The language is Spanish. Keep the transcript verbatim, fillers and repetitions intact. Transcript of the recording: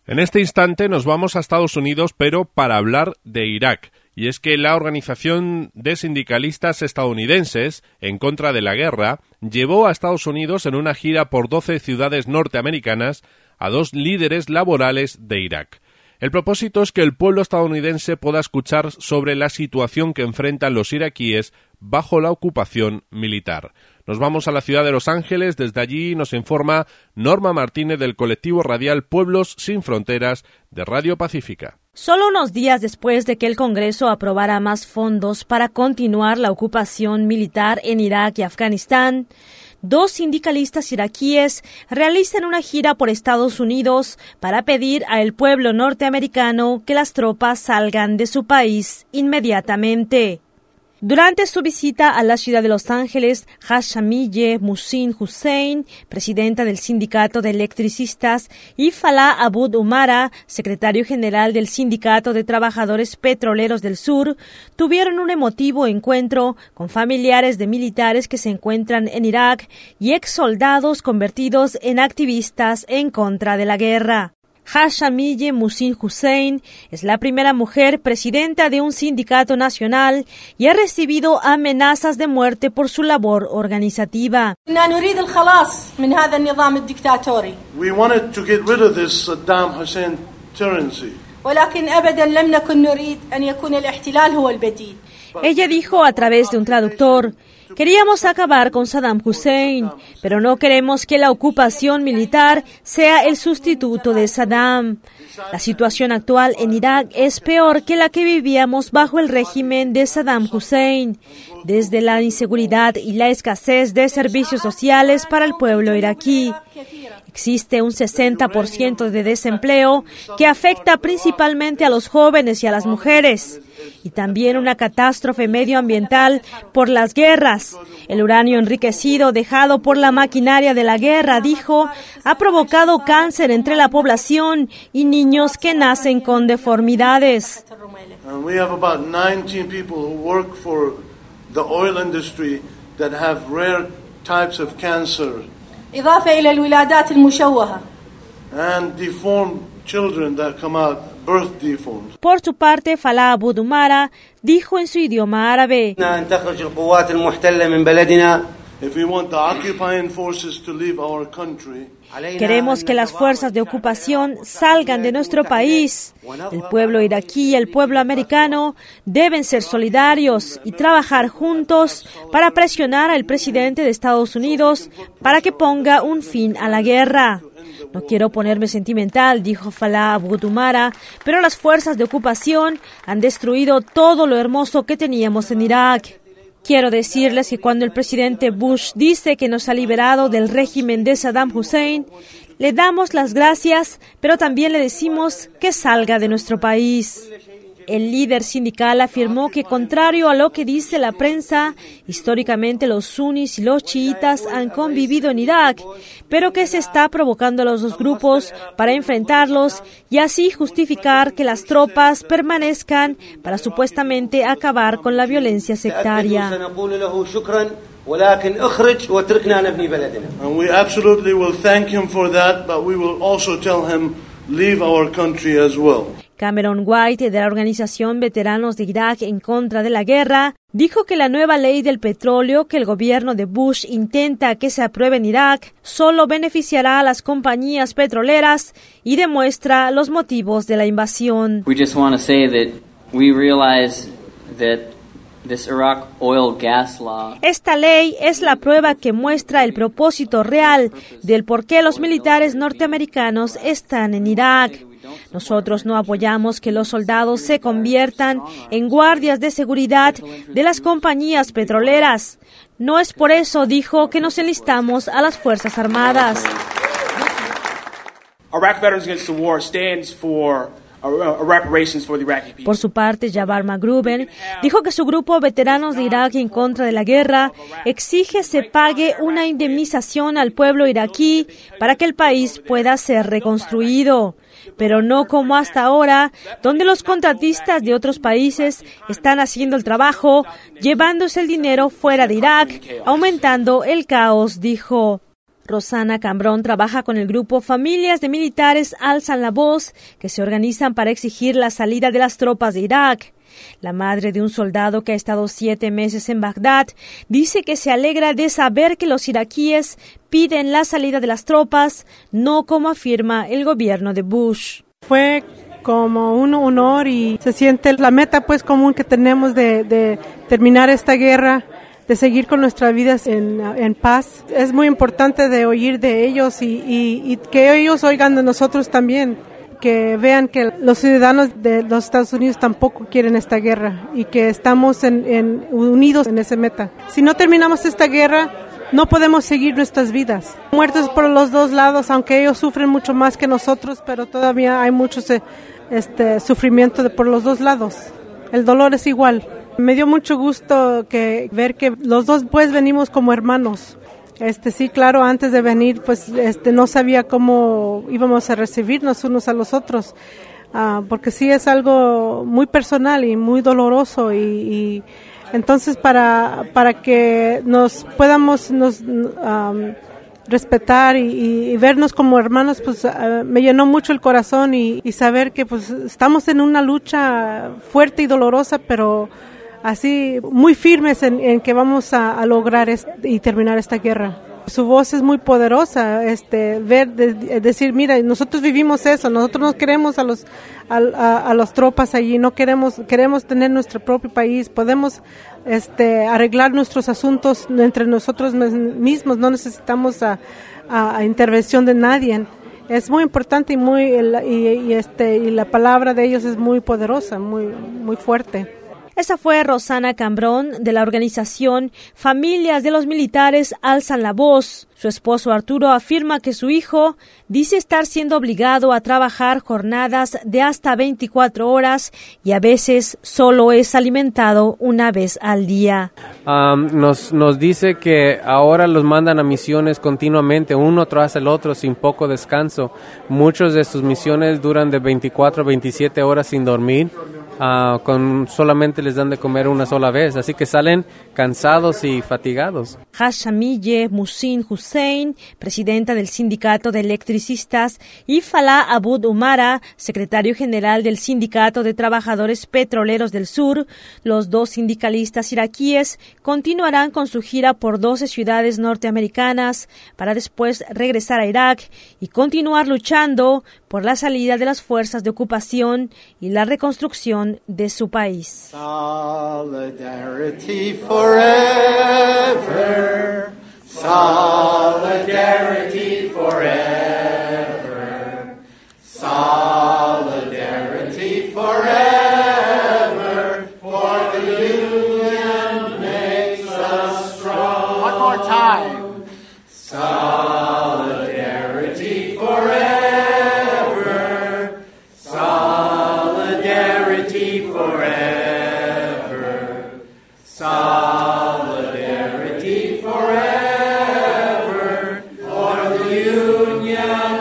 En este instante nos vamos a Estados Unidos, pero para hablar de Irak. Y es que la organización de sindicalistas estadounidenses en contra de la guerra llevó a Estados Unidos en una gira por doce ciudades norteamericanas a dos líderes laborales de Irak. El propósito es que el pueblo estadounidense pueda escuchar sobre la situación que enfrentan los iraquíes bajo la ocupación militar. Nos vamos a la ciudad de Los Ángeles. Desde allí nos informa Norma Martínez del colectivo radial Pueblos Sin Fronteras de Radio Pacífica. Solo unos días después de que el Congreso aprobara más fondos para continuar la ocupación militar en Irak y Afganistán, dos sindicalistas iraquíes realizan una gira por Estados Unidos para pedir al pueblo norteamericano que las tropas salgan de su país inmediatamente. Durante su visita a la ciudad de Los Ángeles, Hashamiyeh Muhsin Hussein, presidenta del Sindicato de Electricistas, y Falah Abud Umara, secretario general del Sindicato de Trabajadores Petroleros del Sur, tuvieron un emotivo encuentro con familiares de militares que se encuentran en Irak y exsoldados convertidos en activistas en contra de la guerra. Hashamiyeh Muhsin Hussein es la primera mujer presidenta de un sindicato nacional y ha recibido amenazas de muerte por su labor organizativa. We wanted to get rid of this Saddam Hussein tyranny. Ella dijo a través de un traductor: queríamos acabar con Saddam Hussein, pero no queremos que la ocupación militar sea el sustituto de Saddam. La situación actual en Irak es peor que la que vivíamos bajo el régimen de Saddam Hussein, desde la inseguridad y la escasez de servicios sociales para el pueblo iraquí. Existe un sesenta por ciento de desempleo que afecta principalmente a los jóvenes y a las mujeres, y también una catástrofe medioambiental por las guerras. El uranio enriquecido dejado por la maquinaria de la guerra, dijo, ha provocado cáncer entre la población y niños que nacen con deformidades. And we have about nineteen people who work for the oil industry that have rare types of cancer. إضافة إلى الولادات المشوهة. And deformed children that come out, birth deformed. Por su parte, Falah Abud Umara dijo en su idioma árabe: أن تخرج القوات المحتلة من بلدنا. If we want the occupying forces to leave our country, queremos que las fuerzas de ocupación salgan de nuestro país. El pueblo iraquí y el pueblo americano deben ser solidarios y trabajar juntos para presionar al presidente de Estados Unidos para que ponga un fin a la guerra. No quiero ponerme sentimental, dijo Falah Abud Umara, pero las fuerzas de ocupación han destruido todo lo hermoso que teníamos en Irak. Quiero decirles que cuando el presidente Bush dice que nos ha liberado del régimen de Saddam Hussein, le damos las gracias, pero también le decimos que salga de nuestro país. El líder sindical afirmó que, contrario a lo que dice la prensa, históricamente los suníes y los chiitas han convivido en Irak, pero que se está provocando a los dos grupos para enfrentarlos y así justificar que las tropas permanezcan para supuestamente acabar con la violencia sectaria. ولكن اخرج واتركنا نبني بلدنا. And we absolutely will thank him for that, but we will also tell him leave our country as well. Cameron White, de la organización Veteranos de Irak en contra de la guerra, dijo que la nueva ley del petróleo que el gobierno de Bush intenta que se apruebe en Irak solo beneficiará a las compañías petroleras y demuestra los motivos de la invasión. We just want to say that we realize that This Iraq oil gas law. Esta ley es la prueba que muestra el propósito real del por qué los militares norteamericanos están en Irak. Nosotros no apoyamos que los soldados se conviertan en guardias de seguridad de las compañías petroleras. No es por eso, dijo, que nos enlistamos a las Fuerzas Armadas. Iraq Veterans Against the War stands for Por su parte, Jabbar Magruber dijo que su grupo Veteranos de Irak en contra de la guerra exige se pague una indemnización al pueblo iraquí para que el país pueda ser reconstruido, pero no como hasta ahora, donde los contratistas de otros países están haciendo el trabajo, llevándose el dinero fuera de Irak, aumentando el caos, dijo. Rosana Cambrón trabaja con el grupo Familias de Militares Alzan la Voz, que se organizan para exigir la salida de las tropas de Irak. La madre de un soldado que ha estado siete meses en Bagdad dice que se alegra de saber que los iraquíes piden la salida de las tropas, no como afirma el gobierno de Bush. Fue como un honor y se siente la meta pues común que tenemos de, de terminar esta guerra, de seguir con nuestras vidas en, en paz. Es muy importante de oír de ellos y, y, y que ellos oigan de nosotros también, que vean que los ciudadanos de los Estados Unidos tampoco quieren esta guerra y que estamos en, en, unidos en esa meta. Si no terminamos esta guerra, no podemos seguir nuestras vidas. Muertos por los dos lados, aunque ellos sufren mucho más que nosotros, pero todavía hay mucho este, sufrimiento de, por los dos lados. El dolor es igual. Me dio mucho gusto que ver que los dos pues venimos como hermanos. Este sí, claro, antes de venir pues este no sabía cómo íbamos a recibirnos unos a los otros, uh, porque sí es algo muy personal y muy doloroso y, y entonces para para que nos podamos nos um, respetar y, y vernos como hermanos, pues uh, me llenó mucho el corazón y, y saber que pues estamos en una lucha fuerte y dolorosa, pero así muy firmes en, en que vamos a, a lograr este, y terminar esta guerra. Su voz es muy poderosa, este, ver, de, de decir, mira, nosotros vivimos eso, nosotros no queremos a los, a, a, a las tropas allí, no queremos, queremos tener nuestro propio país, podemos, este, arreglar nuestros asuntos entre nosotros mismos, no necesitamos a, a, a intervención de nadie. Es muy importante y muy, y, y este, y la palabra de ellos es muy poderosa, muy, muy fuerte. Esa fue Rosana Cambrón, de la organización Familias de los Militares Alzan la Voz. Su esposo Arturo afirma que su hijo dice estar siendo obligado a trabajar jornadas de hasta veinticuatro horas y a veces solo es alimentado una vez al día. Um, nos, nos dice que ahora los mandan a misiones continuamente, uno tras el otro, sin poco descanso. Muchos de sus misiones duran de veinticuatro a veintisiete horas sin dormir. Uh, con solamente les dan de comer una sola vez, así que salen cansados y fatigados. Hashamiyeh Musin Hussein, presidenta del Sindicato de Electricistas, y Falah Abud Umara, secretario general del Sindicato de Trabajadores Petroleros del Sur, los dos sindicalistas iraquíes continuarán con su gira por doce ciudades norteamericanas para después regresar a Irak y continuar luchando por la salida de las fuerzas de ocupación y la reconstrucción de su país. Solidarity forever, solidarity forever, solidarity forever, for the union makes us strong. One more time. Solidarity forever, solidarity forever, solidarity forever, for the union